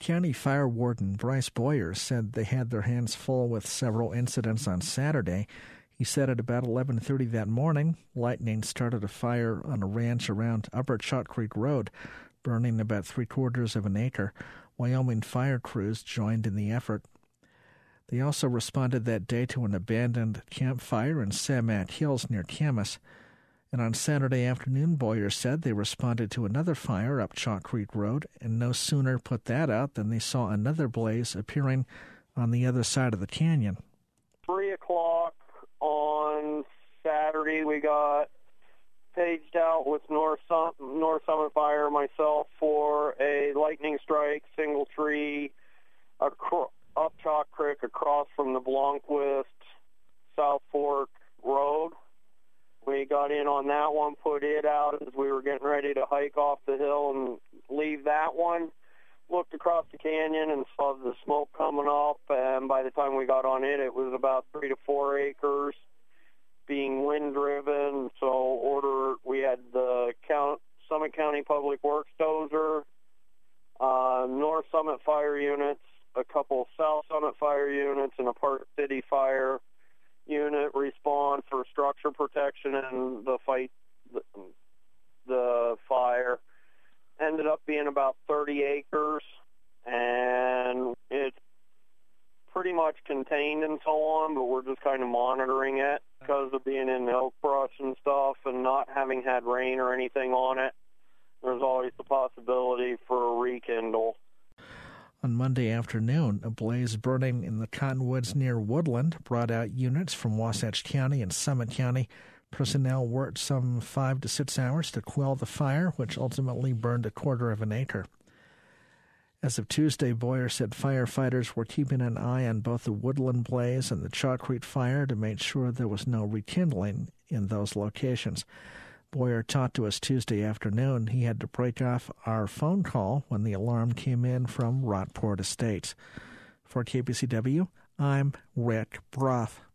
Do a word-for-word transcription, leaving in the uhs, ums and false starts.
County Fire Warden Bryce Boyer said they had their hands full with several incidents on Saturday. He said at about eleven thirty that morning, lightning started a fire on a ranch around Upper Chalk Creek Road, burning about three-quarters of an acre. Wyoming fire crews joined in the effort. They also responded that day to an abandoned campfire in Samat Hills near Camas. And on Saturday afternoon, Boyer said they responded to another fire up Chalk Creek Road, and no sooner put that out than they saw another blaze appearing on the other side of the canyon. Three o'clock on Saturday, we got paged out with North, Sum- North Summit Fire, myself, for a lightning strike, single tree, acro- up Chalk Creek across from the Blomquist South Fork Road. We got in on that one, put it out as we were getting ready to hike off the hill and leave that one. Looked across the canyon and saw the smoke coming up, and by the time we got on it, it was about three to four acres being wind-driven. So order, we had the count, Summit County Public Works dozer, uh, North Summit Fire units, a couple South Summit Fire units, and a Park City Fire unit respond for structure protection and the fight, the, the fire. Ended up being about thirty acres, and it's pretty much contained and so on, but we're just kind of monitoring it because of being in the oak brush and stuff and not having had rain or anything on it. There's always the possibility for a rekindle. On Monday afternoon, a blaze burning in the cottonwoods near Woodland brought out units from Wasatch County and Summit County. Personnel worked some five to six hours to quell the fire, which ultimately burned a quarter of an acre. As of Tuesday, Boyer said firefighters were keeping an eye on both the Woodland blaze and the Chalk Creek fire to make sure there was no rekindling in those locations. Boyer talked to us Tuesday afternoon. He had to break off our phone call when the alarm came in from Rockport Estates. For K B C W, I'm Rick Broth.